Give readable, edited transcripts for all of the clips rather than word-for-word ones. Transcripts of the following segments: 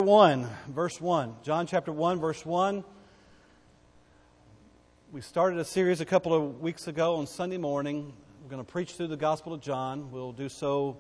1, verse 1. John chapter 1, verse 1. We started a series a couple of weeks ago on Sunday morning. We're going to preach through the Gospel of John. We'll do so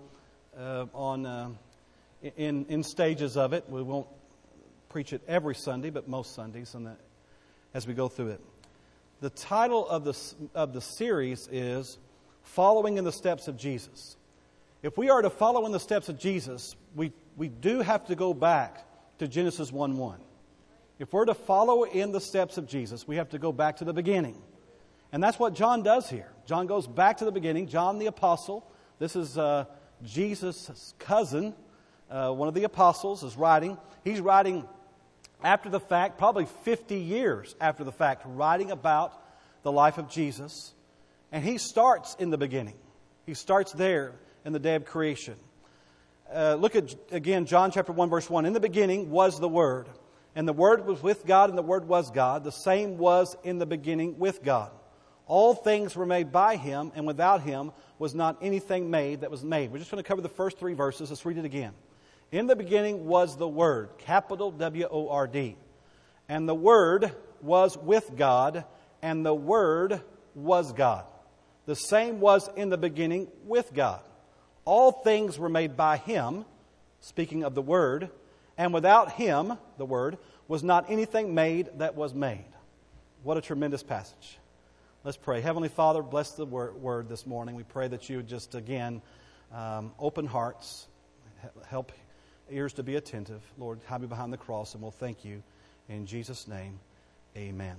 in stages of it. We won't preach it every Sunday, but most Sundays as we go through it. The title of the series is Following in the Steps of Jesus. If we are to follow in the steps of Jesus, we do have to go back to Genesis 1:1. If we're to follow in the steps of Jesus, we have to go back to the beginning. And that's what John does here. John goes back to the beginning. John the Apostle, this is Jesus' cousin, one of the apostles, is writing. He's writing after the fact, probably 50 years after the fact, writing about the life of Jesus. And he starts in the beginning. He starts there in the day of creation. Look at, again, John chapter 1, verse 1. In the beginning was the Word, and the Word was with God, and the Word was God. The same was in the beginning with God. All things were made by Him, and without Him was not anything made that was made. We're just going to cover the first three verses. Let's read it again. In the beginning was the Word, capital W-O-R-D. And the Word was with God, and the Word was God. The same was in the beginning with God. All things were made by Him, speaking of the Word, and without Him, the Word, was not anything made that was made. What a tremendous passage. Let's pray. Heavenly Father, bless the word this morning. We pray that You would just, again, open hearts, help ears to be attentive. Lord, hide me behind the cross, and we'll thank You. In Jesus' name, amen.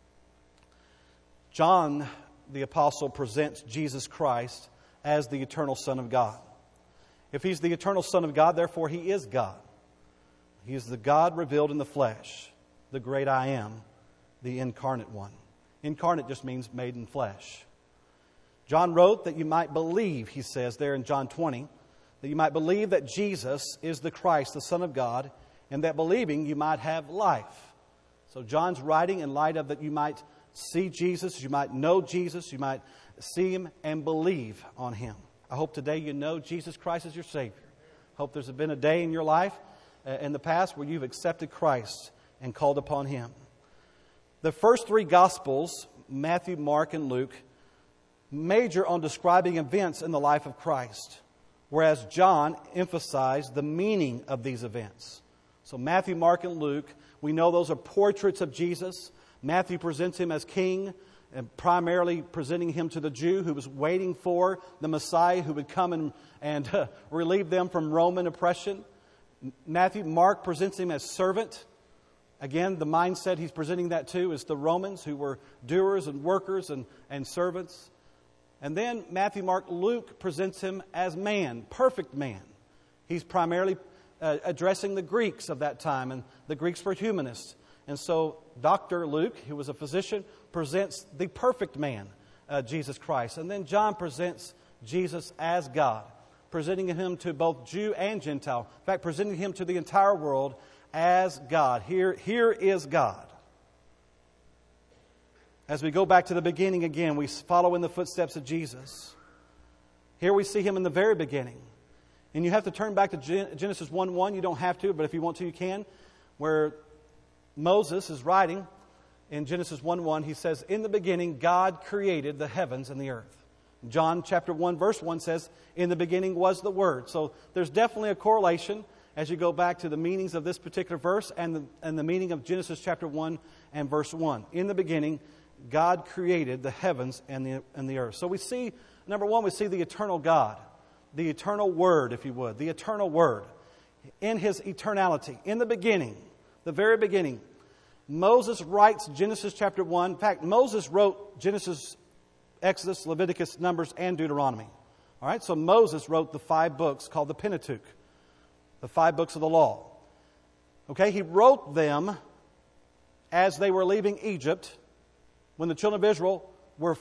John, the Apostle, presents Jesus Christ as the eternal Son of God. If He's the eternal Son of God, therefore He is God. He is the God revealed in the flesh, the great I Am, the incarnate one. Incarnate just means made in flesh. John wrote that you might believe, he says there in John 20, that you might believe that Jesus is the Christ, the Son of God, and that believing you might have life. So John's writing in light of that you might see Jesus, you might know Jesus, you might see Him and believe on Him. I hope today you know Jesus Christ as your Savior. I hope there's been a day in your life in the past where you've accepted Christ and called upon Him. The first three Gospels, Matthew, Mark, and Luke, major on describing events in the life of Christ, whereas John emphasized the meaning of these events. So Matthew, Mark, and Luke, we know those are portraits of Jesus. Matthew presents Him as king, and primarily presenting Him to the Jew who was waiting for the Messiah who would come and relieve them from Roman oppression. Mark presents Him as servant. Again, the mindset he's presenting that to is the Romans who were doers and workers and servants. And then Matthew, Mark, Luke presents Him as man, perfect man. He's primarily addressing the Greeks of that time, and the Greeks were humanists. And so Dr. Luke, who was a physician, presents the perfect man, Jesus Christ. And then John presents Jesus as God, presenting Him to both Jew and Gentile. In fact, presenting Him to the entire world as God. Here is God. As we go back to the beginning again, we follow in the footsteps of Jesus. Here we see Him in the very beginning. And you have to turn back to Genesis 1:1. You don't have to, but if you want to, you can. Where Moses is writing in Genesis 1:1, he says, in the beginning, God created the heavens and the earth. John chapter 1, verse 1 says, in the beginning was the Word. So there's definitely a correlation as you go back to the meanings of this particular verse and the meaning of Genesis chapter 1 and verse 1. In the beginning, God created the heavens and the earth. So we see, number one, we see the eternal God, the eternal Word, if you would, the eternal Word in His eternality. In the beginning, the very beginning, Moses writes Genesis chapter 1. In fact, Moses wrote Genesis, Exodus, Leviticus, Numbers, and Deuteronomy. All right, so Moses wrote the 5 books called the Pentateuch, the 5 books of the law. Okay, he wrote them as they were leaving Egypt, when the children of Israel were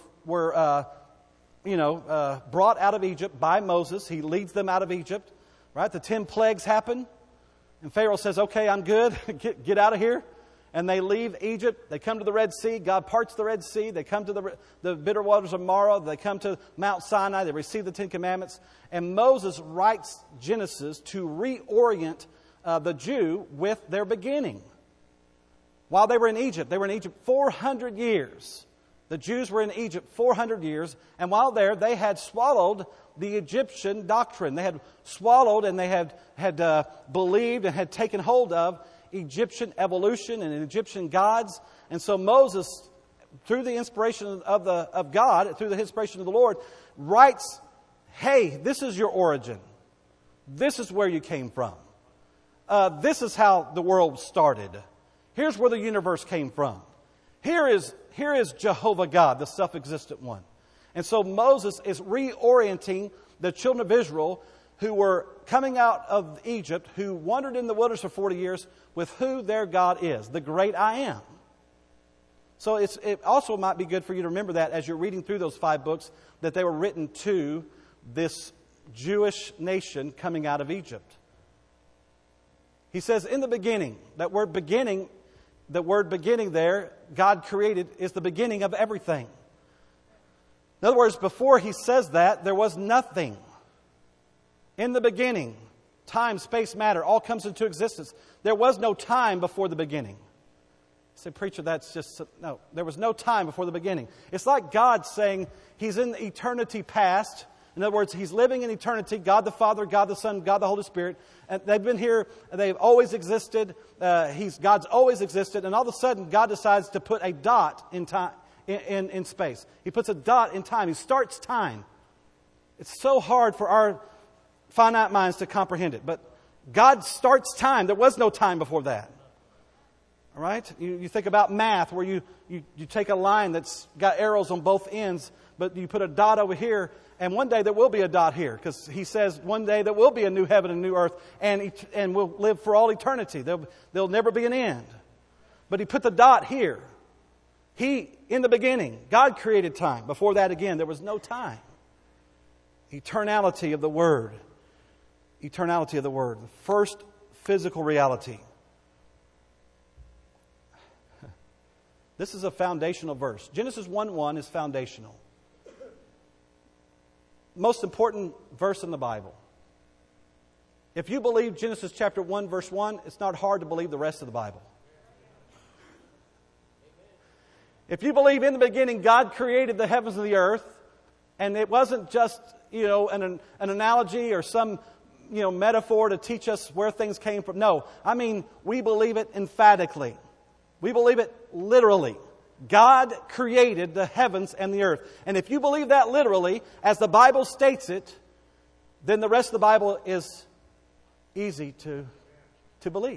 brought out of Egypt by Moses. He leads them out of Egypt. Right, the 10 plagues happen, and Pharaoh says, "Okay, I'm good. Get out of here." And they leave Egypt. They come to the Red Sea. God parts the Red Sea. They come to the bitter waters of Marah. They come to Mount Sinai. They receive the 10 Commandments. And Moses writes Genesis to reorient the Jew with their beginning. While they were in Egypt 400 years. The Jews were in Egypt 400 years, and while there, they had swallowed the Egyptian doctrine. They had swallowed and they had believed and had taken hold of Egyptian evolution and Egyptian gods. And so Moses, through the inspiration of God, through the inspiration of the Lord, writes, hey, this is your origin. This is where you came from. This is how the world started. Here's where the universe came from. Here is Jehovah God, the self-existent one. And so Moses is reorienting the children of Israel who were coming out of Egypt, who wandered in the wilderness for 40 years, with who their God is, the great I am. So it also might be good for you to remember that as you're reading through those 5 books, that they were written to this Jewish nation coming out of Egypt. He says, in the beginning, that word beginning, the word beginning there, God created, is the beginning of everything. In other words, before he says that, there was nothing. In the beginning, time, space, matter, all comes into existence. There was no time before the beginning. You say, preacher, that's just... No, there was no time before the beginning. It's like God saying he's in eternity past. In other words, he's living in eternity, God the Father, God the Son, God the Holy Spirit. And they've been here, they've always existed. God's always existed. And all of a sudden, God decides to put a dot in time, in space. He puts a dot in time. He starts time. It's so hard for our finite minds to comprehend it. But God starts time. There was no time before that. All right? You think about math, where you take a line that's got arrows on both ends, but you put a dot over here, and one day there will be a dot here, because he says one day there will be a new heaven and new earth, and we'll live for all eternity. There'll never be an end. But he put the dot here. In the beginning, God created time. Before that, again, there was no time. Eternality of the Word. Eternality of the Word. The first physical reality. This is a foundational verse. Genesis 1:1 is foundational. Most important verse in the Bible. If you believe Genesis chapter 1, verse 1, it's not hard to believe the rest of the Bible. If you believe in the beginning God created the heavens and the earth, and it wasn't just, an analogy or some, metaphor to teach us where things came from. No, I mean, we believe it emphatically. We believe it literally. God created the heavens and the earth. And if you believe that literally, as the Bible states it, then the rest of the Bible is easy to believe.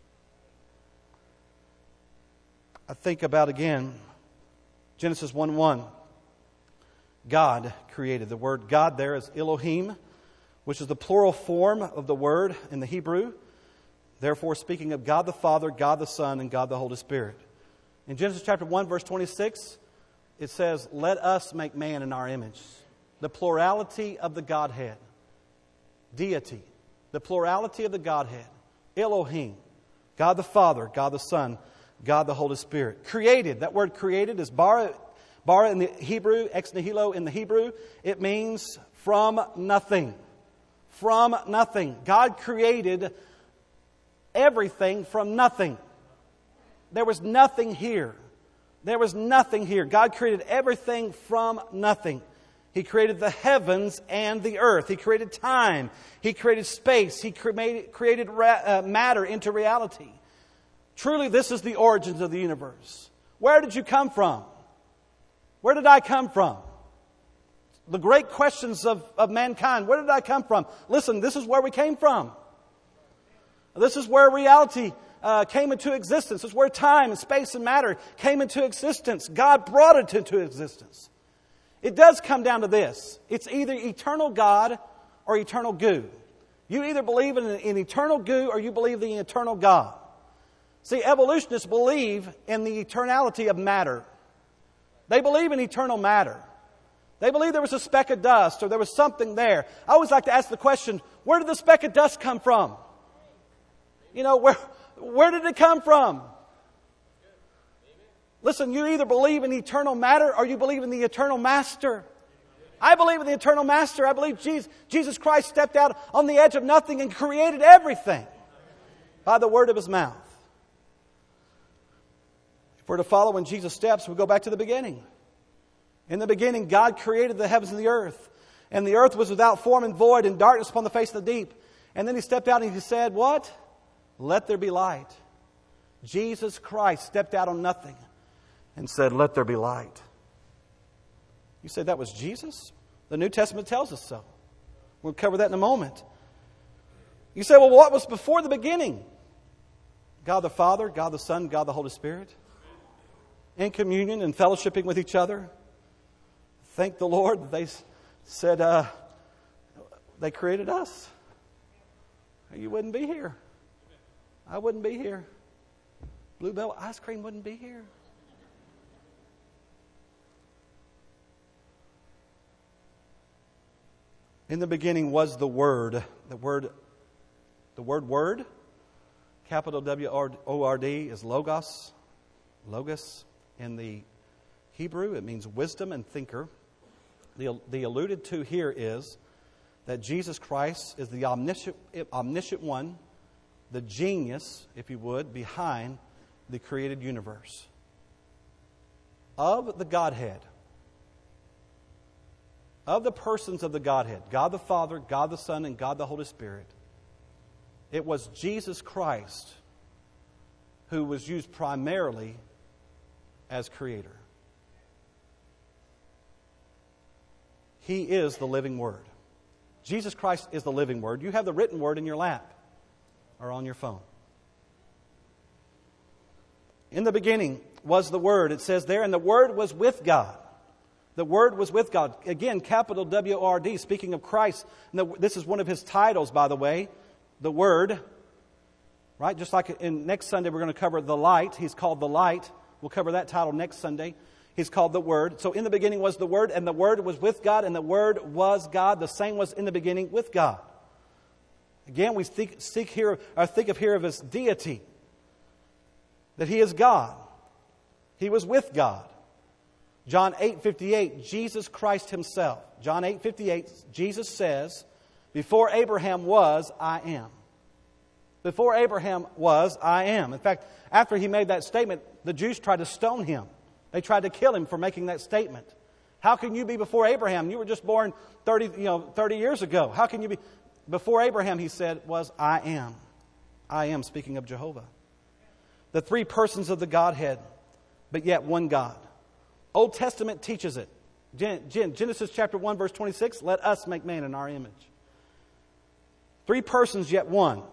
I think about, again, Genesis 1:1. God created. The word God there is Elohim, which is the plural form of the word in the Hebrew. Therefore, speaking of God the Father, God the Son, and God the Holy Spirit. In Genesis chapter 1, verse 26, it says, let us make man in our image. The plurality of the Godhead. Deity. The plurality of the Godhead. Elohim. God the Father, God the Son, God the Holy Spirit. Created. That word created is bara in the Hebrew, ex nihilo in the Hebrew. It means from nothing. From nothing. God created everything from nothing. There was nothing here. There was nothing here. God created everything from nothing. He created the heavens and the earth. He created time. He created space. He created matter into reality. Truly, this is the origins of the universe. Where did you come from? Where did I come from? The great questions of mankind. Where did I come from? Listen, this is where we came from. This is where reality came into existence. This is where time and space and matter came into existence. God brought it into existence. It does come down to this. It's either eternal God or eternal goo. You either believe in an eternal goo or you believe in the eternal God. See, evolutionists believe in the eternality of matter. They believe in eternal matter. They believe there was a speck of dust or there was something there. I always like to ask the question, where did the speck of dust come from? Where did it come from? Listen, you either believe in eternal matter or you believe in the eternal master. I believe in the eternal master. I believe Jesus Christ stepped out on the edge of nothing and created everything. By the word of His mouth. If we're to follow in Jesus' steps, we go back to the beginning. In the beginning, God created the heavens and the earth. And the earth was without form and void, and darkness upon the face of the deep. And then He stepped out and He said, what? Let there be light. Jesus Christ stepped out on nothing and said, let there be light. You say that was Jesus? The New Testament tells us so. We'll cover that in a moment. You say, well, what was before the beginning? God the Father, God the Son, God the Holy Spirit. In communion and fellowshipping with each other. Thank the Lord that they said they created us. You wouldn't be here. I wouldn't be here. Bluebell ice cream wouldn't be here. In the beginning was the Word. The word, capital W-O-R-D, is logos. Logos. In the Hebrew, it means wisdom and thinker. The alluded to here is that Jesus Christ is the omniscient one, the genius, if you would, behind the created universe. Of the Godhead. Of the persons of the Godhead, God the Father, God the Son, and God the Holy Spirit, it was Jesus Christ who was used primarily as creator. He is the living Word. Jesus Christ is the living Word. You have the written Word in your lap or on your phone. In the beginning was the Word. It says there, and the Word was with God. The Word was with God. Again, capital W-O-R-D, speaking of Christ. This is one of His titles, by the way. The Word. Right? Just like next Sunday we're going to cover the light. He's called the light. We'll cover that title next Sunday. He's called the Word. So in the beginning was the Word, and the Word was with God, and the Word was God. The same was in the beginning with God. Again, we think of here of His deity. That He is God. He was with God. John 8:58, Jesus Christ Himself. John 8:58, Jesus says, before Abraham was, I am. Before Abraham was, I am. In fact, after He made that statement, the Jews tried to stone Him. They tried to kill Him for making that statement. How can you be before Abraham? You were just born 30 years ago. How can you be? Before Abraham, He said, was I am. I am, speaking of Jehovah. The three persons of the Godhead, but yet one God. Old Testament teaches it. Genesis chapter 1, verse 26, let us make man in our image. Three persons, yet one.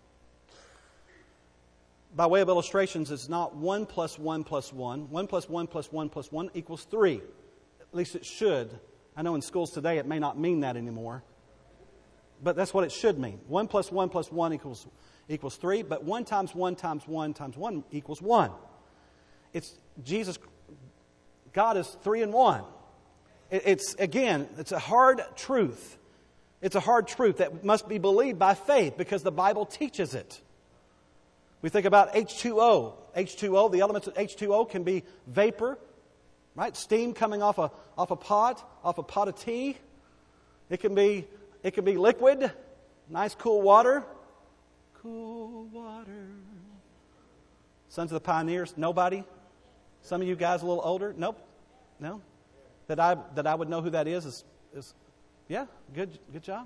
By way of illustrations, it's not 1 plus 1 plus 1. 1 plus 1 plus 1 plus 1 equals 3. At least it should. I know in schools today it may not mean that anymore. But that's what it should mean. 1 plus 1 plus 1 equals 3. But 1 times 1 times 1 times 1 equals 1. It's Jesus. God is 3 in 1. It's a hard truth. It's a hard truth that must be believed by faith because the Bible teaches it. We think about H2O. H2O, the elements of H2O can be vapor, right? Steam coming off a pot of tea. It can be liquid, nice cool water. Cool water. Sons of the Pioneers, nobody? Some of you guys a little older? Nope. No? That I would know who that is yeah, good job.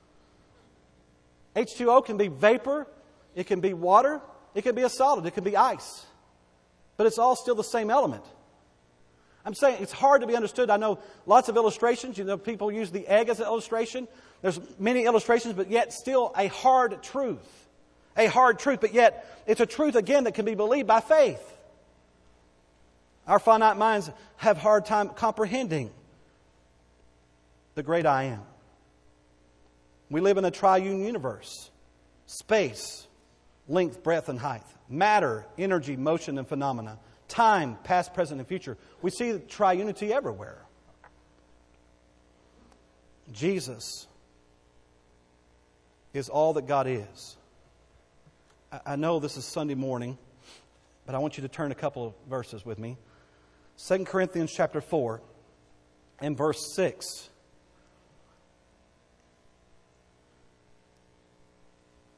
H2O can be vapor, it can be water, it can be a solid, it can be ice. But it's all still the same element. I'm saying it's hard to be understood. I know lots of illustrations. People use the egg as an illustration. There's many illustrations, but yet still a hard truth. A hard truth, but yet it's a truth, again, that can be believed by faith. Our finite minds have a hard time comprehending the great I am. We live in a triune universe. Space, length, breadth, and height. Matter, energy, motion, and phenomena. Time, past, present, and future. We see the triunity everywhere. Jesus is all that God is. I know this is Sunday morning, but I want you to turn a couple of verses with me. 2 Corinthians chapter 4 and verse 6.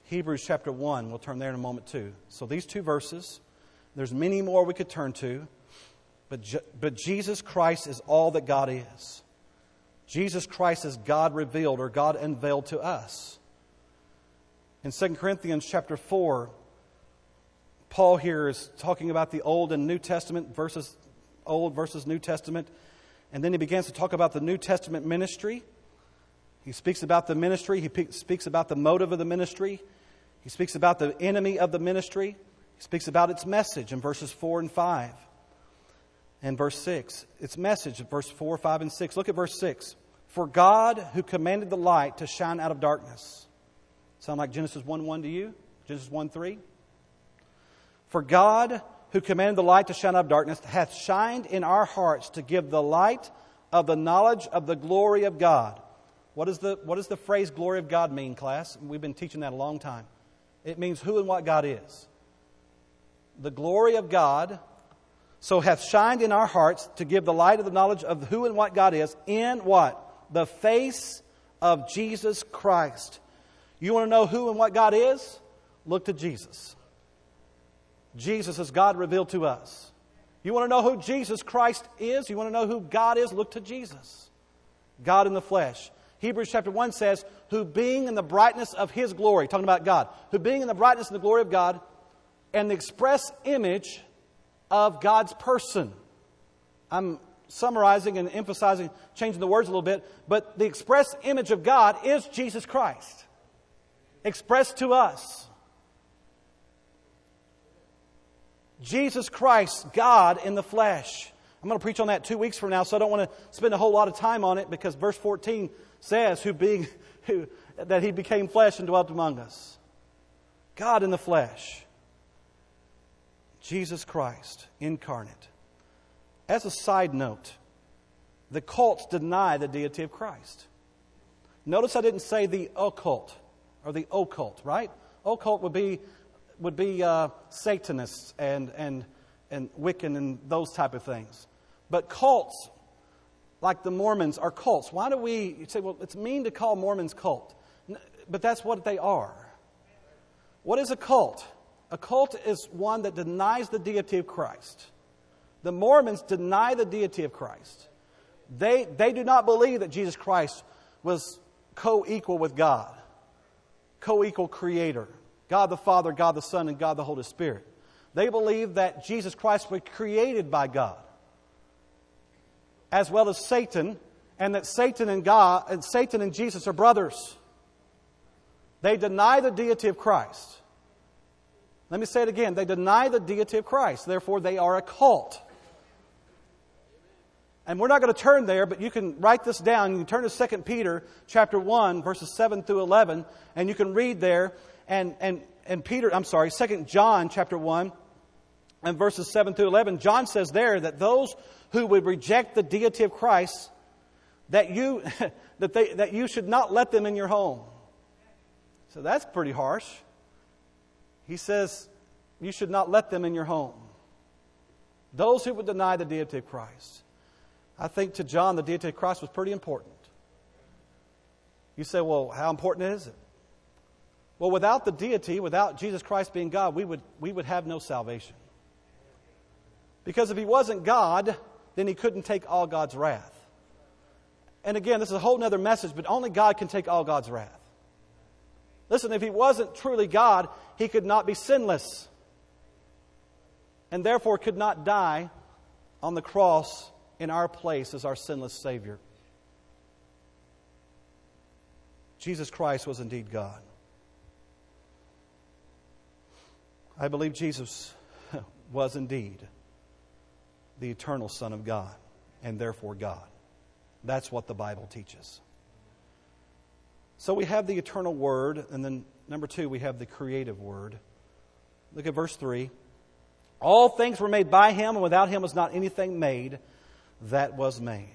Hebrews chapter 1. We'll turn there in a moment too. So these two verses, there's many more we could turn to, but Jesus Christ is all that God is. Jesus Christ is God revealed or God unveiled to us. In 2 Corinthians chapter 4, Paul here is talking about the Old and New Testament versus Old versus New Testament. And then he begins to talk about the New Testament ministry. He speaks about the ministry. He speaks about the motive of the ministry. He speaks about the enemy of the ministry. He speaks about its message in verses 4 and 5. And verse 6. Its message in verse 4, 5, and 6. Look at verse 6. For God, who commanded the light to shine out of darkness. Sound like Genesis 1:1 to you? Genesis 1:3? For God, who commanded the light to shine out of darkness, hath shined in our hearts to give the light of the knowledge of the glory of God. What does the phrase glory of God mean, class? We've been teaching that a long time. It means who and what God is. The glory of God, so hath shined in our hearts to give the light of the knowledge of who and what God is in what? The face of Jesus Christ. You want to know who and what God is? Look to Jesus. Jesus is God revealed to us. You want to know who Jesus Christ is? You want to know who God is? Look to Jesus. God in the flesh. Hebrews chapter 1 says, who being in the brightness of His glory, talking about God, who being in the brightness and the glory of God, and the express image of God's person. I'm summarizing and emphasizing, changing the words a little bit, but the express image of God is Jesus Christ. Expressed to us. Jesus Christ, God in the flesh. I'm going to preach on that 2 weeks from now, so I don't want to spend a whole lot of time on it because verse 14 says that He became flesh and dwelt among us. God in the flesh. Jesus Christ incarnate. As a side note, the cults deny the deity of Christ. Notice I didn't say the occult or the occult, right? Occult would be Satanists and Wiccan and those type of things. But cults, like the Mormons, are cults. Why do you say, well, it's mean to call Mormons cult. But that's what they are. What is a cult? A cult is one that denies the deity of Christ. The Mormons deny the deity of Christ. They do not believe that Jesus Christ was co-equal with God. Co-equal creator. God the Father, God the Son, and God the Holy Spirit. They believe that Jesus Christ was created by God, as well as Satan, and that Satan and Jesus are brothers. They deny the deity of Christ. Let me say it again. They deny the deity of Christ. Therefore, they are a cult. And we're not going to turn there, but you can write this down. You can turn to 2 Peter chapter 1, verses 7 through 11, and you can read there. And 2 John chapter 1 and verses 7 through 11, John says there that those who would reject the deity of Christ, that you should not let them in your home. So that's pretty harsh. He says you should not let them in your home. Those who would deny the deity of Christ. I think to John the deity of Christ was pretty important. You say, well, how important is it? Well, without the deity, without Jesus Christ being God, we would have no salvation. Because if He wasn't God, then He couldn't take all God's wrath. And again, this is a whole other message, but only God can take all God's wrath. Listen, if He wasn't truly God, He could not be sinless. And therefore could not die on the cross in our place as our sinless Savior. Jesus Christ was indeed God. I believe Jesus was indeed the eternal Son of God, and therefore God. That's what the Bible teaches. So we have the eternal Word, and then number 2, we have the creative Word. Look at verse 3. All things were made by Him, and without Him was not anything made that was made.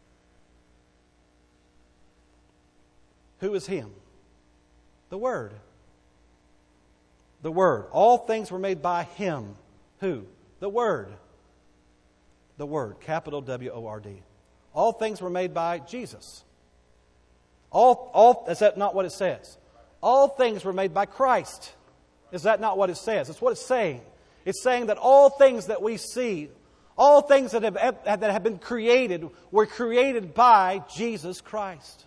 Who is Him? The Word. The Word. All things were made by Him. Who? The Word. The Word. Capital W-O-R-D. All things were made by Jesus. Is that not what it says? All things were made by Christ. Is that not what it says? It's what it's saying. It's saying that all things that we see, all things that have been created, were created by Jesus Christ.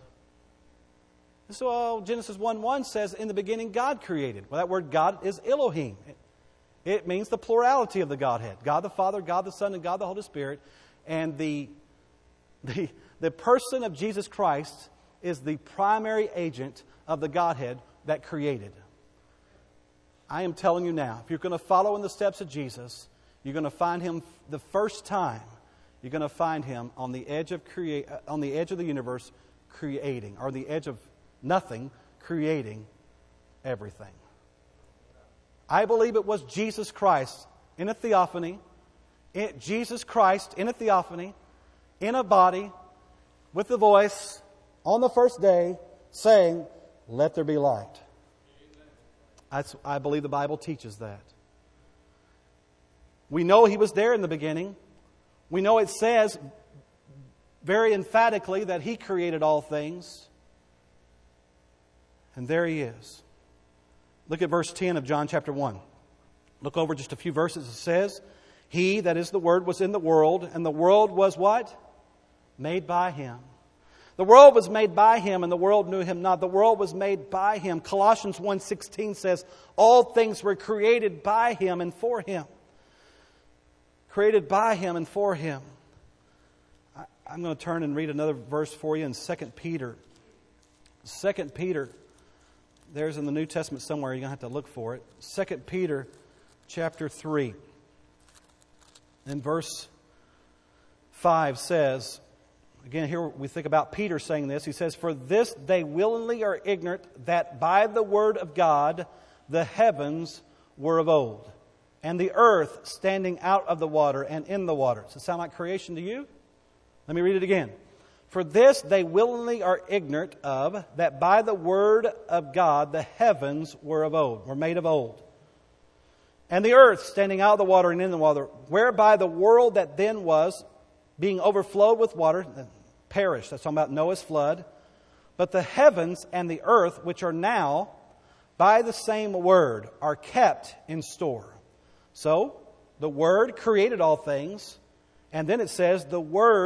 So Genesis 1:1 says, in the beginning God created. Well, that word God is Elohim. It means the plurality of the Godhead. God the Father, God the Son, and God the Holy Spirit. And the person of Jesus Christ is the primary agent of the Godhead that created. I am telling you now, if you're going to follow in the steps of Jesus, you're going to find Him the first time. You're going to find Him on the edge of the universe, creating, or the edge of nothing, creating everything. I believe it was Jesus Christ in a theophany, Jesus Christ in a theophany, in a body, with the voice, on the first day, saying, "Let there be light." I believe the Bible teaches that. We know He was there in the beginning. We know it says very emphatically that He created all things. And there He is. Look at verse 10 of John chapter 1. Look over just a few verses. It says, He, that is the Word, was in the world, and the world was what? Made by Him. The world was made by Him, and the world knew Him not. The world was made by Him. Colossians 1:16 says, all things were created by Him and for Him. Created by Him and for Him. I'm going to turn and read another verse for you in 2 Peter. 2 Peter, there's in the New Testament somewhere. You're going to have to look for it. 2 Peter chapter 3. And verse 5 says, again, here we think about Peter saying this. He says, "For this they willingly are ignorant that by the word of God the heavens were of old, and the earth standing out of the water and in the water." Does it sound like creation to you? Let me read it again. "For this they willingly are ignorant of, that by the word of God the heavens were made of old, and the earth standing out of the water and in the water, whereby the world that then was, being overflowed with water, perished." That's talking about Noah's flood. "But the heavens and the earth, which are now, by the same word, are kept in store." So, the Word created all things. And then it says, by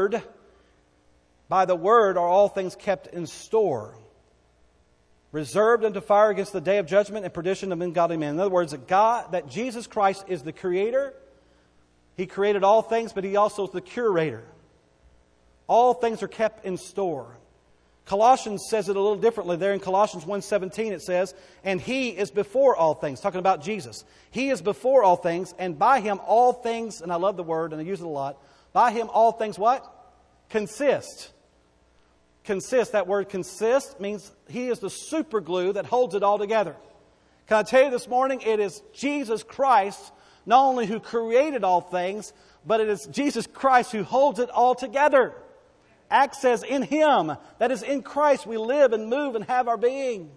the Word are all things kept in store, reserved unto fire against the day of judgment and perdition of ungodly men. In other words, that Jesus Christ is the Creator. He created all things, but He also is the curator. All things are kept in store. Colossians says it a little differently. There in Colossians 1:17 it says, "And He is before all things." Talking about Jesus. He is before all things, and by Him all things, and I love the word, and I use it a lot, by Him all things what? Consist. Consist. That word consist means He is the super glue that holds it all together. Can I tell you this morning, it is Jesus Christ not only who created all things, but it is Jesus Christ who holds it all together. Acts says, in Him, that is in Christ, we live and move and have our being.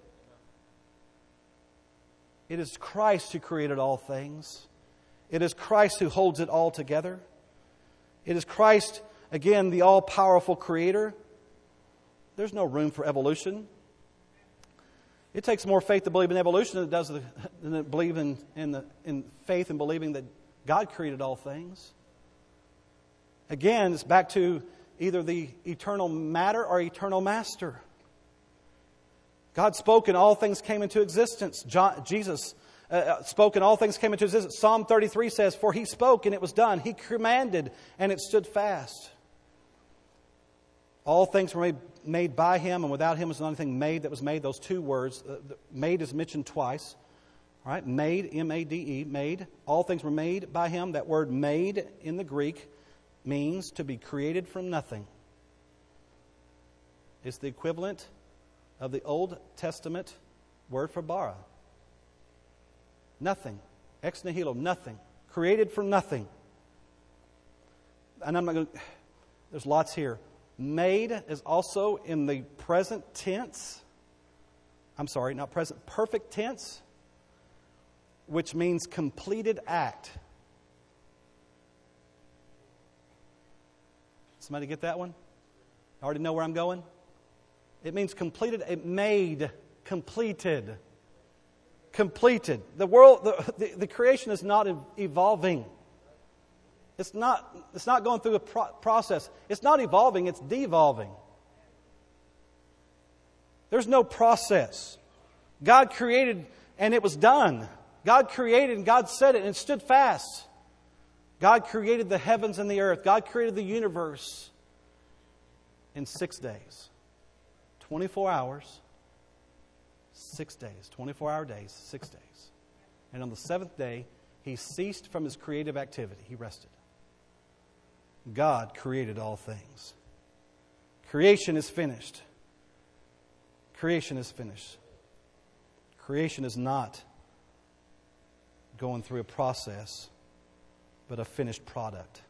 It is Christ who created all things. It is Christ who holds it all together. It is Christ, again, the all-powerful Creator. There's no room for evolution. It takes more faith to believe in evolution than it does to believe in faith and believing that God created all things. Again, it's back to either the eternal matter or eternal master. God spoke and all things came into existence. Jesus spoke and all things came into existence. Psalm 33 says, "For He spoke and it was done. He commanded and it stood fast." All things were made by Him, and without Him was not anything made that was made. Those two words, made is mentioned twice. All right, made, M-A-D-E, made. All things were made by Him. That word made in the Greek means to be created from nothing. It's the equivalent of the Old Testament word for bara. Nothing. Ex nihilo, nothing. Created from nothing. And I'm not going to... There's lots here. Made is also in the present tense. I'm sorry, not present, perfect tense, which means completed act. Somebody get that one? I already know where I'm going. It means completed, it made completed. Completed. The world, the creation is not evolving. It's not going through a process. It's not evolving, it's devolving. There's no process. God created and it was done. God created and God said it and it stood fast. God created the heavens and the earth. God created the universe in 6 days. 24 hours, 6 days. 24-hour days, 6 days. And on the seventh day, He ceased from His creative activity. He rested. God created all things. Creation is finished. Creation is finished. Creation is not going through a process, but a finished product.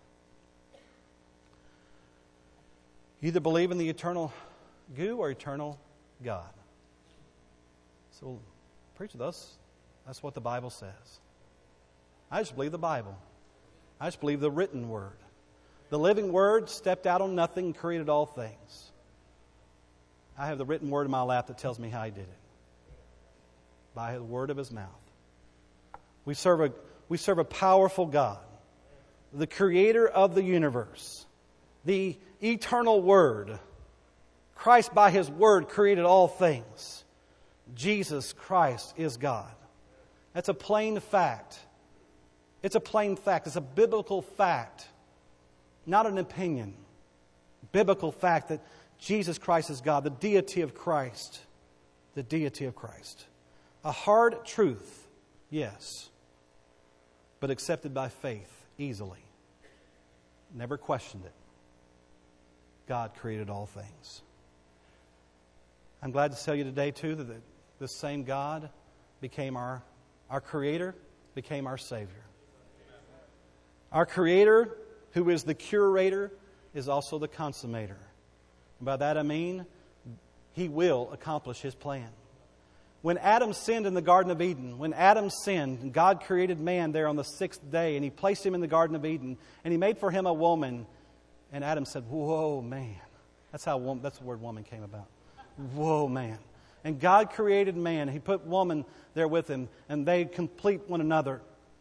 You either believe in the eternal goo or eternal God. So, preach with us. That's what the Bible says. I just believe the Bible. I just believe the written Word. The living Word stepped out on nothing and created all things. I have the written Word in my lap that tells me how He did it. By the word of His mouth. We serve a powerful God. The Creator of the universe. The eternal Word. Christ by His Word created all things. Jesus Christ is God. That's a plain fact. It's a plain fact. It's a biblical fact. Not an opinion. Biblical fact that Jesus Christ is God. The deity of Christ. The deity of Christ. A hard truth, yes, but accepted by faith easily. Never questioned it. God created all things. I'm glad to tell you today, too, that this same God became our Creator, became our Savior. Our Creator, who is the curator, is also the consummator. And by that I mean, He will accomplish His plan. When Adam sinned in the Garden of Eden, when Adam sinned, God created man there on the sixth day, and He placed him in the Garden of Eden, and He made for him a woman. And Adam said, "Whoa, man." That's the word woman came about. Whoa, man. And God created man. He put woman there with him, and they complete one another.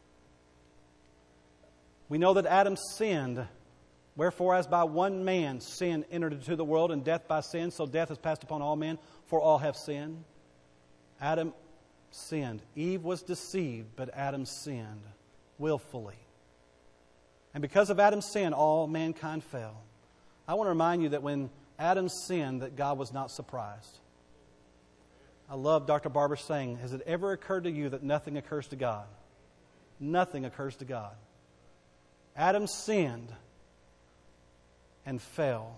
We know that Adam sinned. Wherefore, as by one man sin entered into the world, and death by sin, so death has passed upon all men, for all have sinned. Adam sinned. Eve was deceived, but Adam sinned willfully. And because of Adam's sin, all mankind fell. I want to remind you that when Adam sinned, that God was not surprised. I love Dr. Barber saying, has it ever occurred to you that nothing occurs to God? Nothing occurs to God. Adam sinned and fell.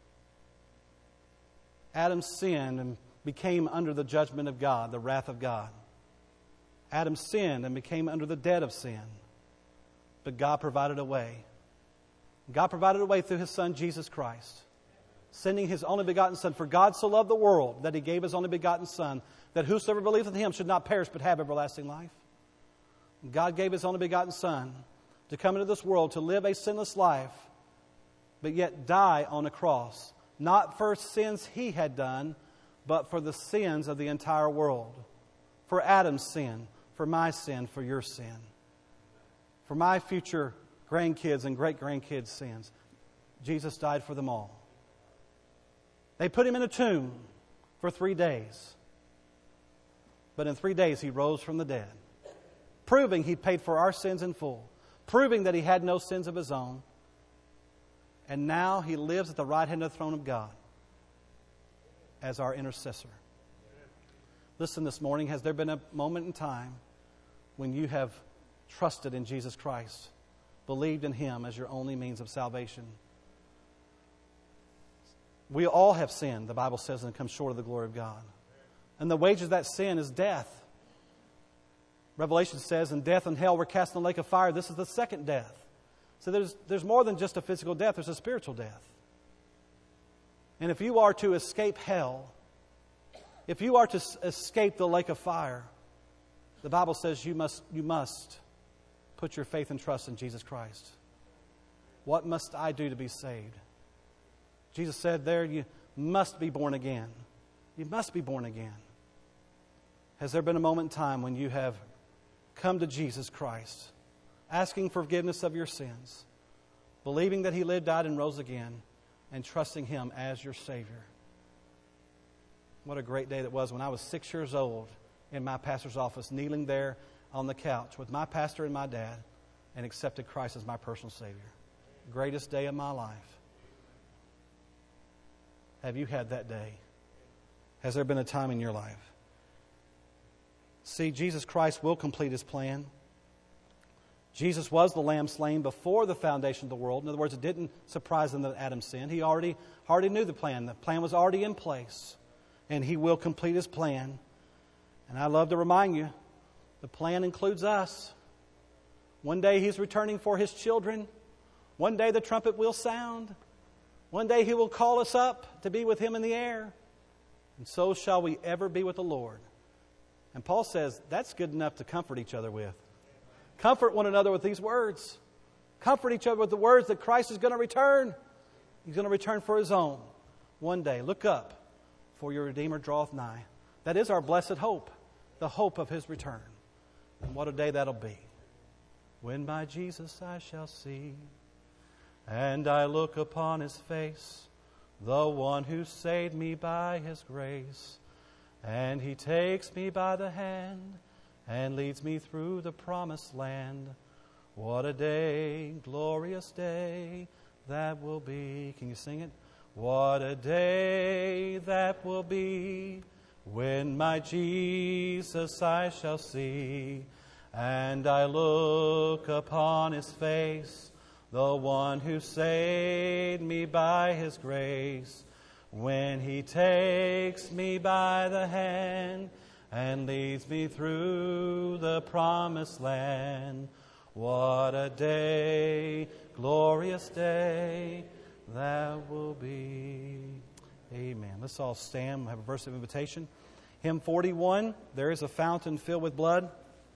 Adam sinned and became under the judgment of God, the wrath of God. Adam sinned and became under the debt of sin. But God provided a way. God provided a way through His Son, Jesus Christ, sending His only begotten Son. For God so loved the world that He gave His only begotten Son, that whosoever believeth in Him should not perish but have everlasting life. God gave His only begotten Son to come into this world to live a sinless life, but yet die on a cross, not for sins He had done, but for the sins of the entire world. For Adam's sin, for my sin, for your sin. For my future grandkids and great-grandkids' sins. Jesus died for them all. They put Him in a tomb for 3 days. But in 3 days He rose from the dead, proving He paid for our sins in full, proving that He had no sins of His own. And now He lives at the right hand of the throne of God as our intercessor. Listen, this morning, has there been a moment in time when you have trusted in Jesus Christ, believed in Him as your only means of salvation? We all have sinned, the Bible says, and come short of the glory of God. And the wages of that sin is death. Revelation says, and death and hell were cast in the lake of fire. This is the second death. So there's more than just a physical death, there's a spiritual death. And if you are to escape hell, if you are to escape the lake of fire, the Bible says you must put your faith and trust in Jesus Christ. What must I do to be saved? Jesus said there, you must be born again. You must be born again. Has there been a moment in time when you have come to Jesus Christ, asking forgiveness of your sins, believing that He lived, died, and rose again, and trusting Him as your Savior? What a great day that was when I was 6 years old in my pastor's office, kneeling there on the couch with my pastor and my dad, and accepted Christ as my personal Savior. Greatest day of my life. Have you had that day? Has there been a time in your life? See, Jesus Christ will complete His plan. Jesus was the lamb slain before the foundation of the world. In other words, it didn't surprise Him that Adam sinned. He already knew the plan. The plan was already in place. And He will complete His plan. And I love to remind you, the plan includes us. One day He's returning for His children. One day the trumpet will sound. One day He will call us up to be with Him in the air. And so shall we ever be with the Lord. And Paul says that's good enough to comfort each other with. Comfort one another with these words. Comfort each other with the words that Christ is going to return. He's going to return for His own. One day, look up, for your Redeemer draweth nigh. That is our blessed hope, the hope of His return. And what a day that'll be. When my Jesus I shall see, and I look upon His face, the one who saved me by His grace. And He takes me by the hand and leads me through the promised land. What a day, glorious day that will be. Can you sing it? What a day that will be when my Jesus I shall see. And I look upon His face, the one who saved me by His grace. When He takes me by the hand and leads me through the promised land. What a day, glorious day that will be. Amen. Let's all stand. We'll have a verse of invitation. Hymn 41, There is a Fountain Filled with Blood.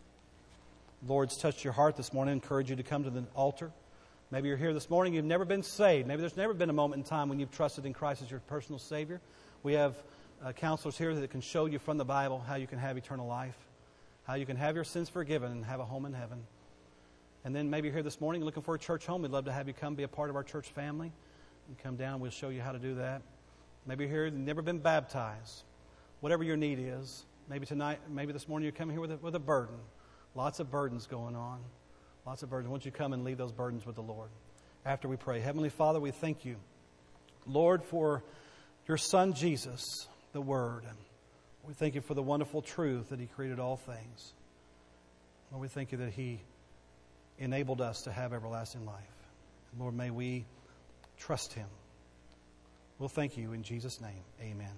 The Lord's touched your heart this morning. I encourage you to come to the altar. Maybe you're here this morning, you've never been saved. Maybe there's never been a moment in time when you've trusted in Christ as your personal Savior. We have counselors here that can show you from the Bible how you can have eternal life, how you can have your sins forgiven and have a home in heaven. And then maybe you're here this morning looking for a church home. We'd love to have you come be a part of our church family. You come down, we'll show you how to do that. Maybe you're here and never been baptized. Whatever your need is, maybe tonight, maybe this morning you're coming here with a burden. Lots of burdens going on. Lots of burdens. Won't you come and leave those burdens with the Lord? After we pray. Heavenly Father, we thank you, Lord, for your Son Jesus, the Word. We thank you for the wonderful truth that He created all things. Lord, we thank you that He enabled us to have everlasting life. Lord, may we trust Him. We'll thank you in Jesus' name. Amen.